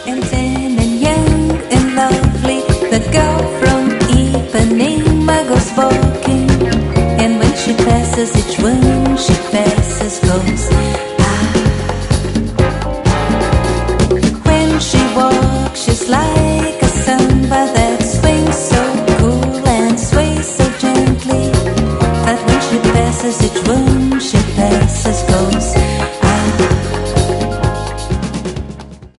and thin and young and lovely. The girl from Ipanema goes walking, and when she passes, each one she passes goes ah. When she walks, she's like a samba that swings so cool and sways so gently, that when she passes, each one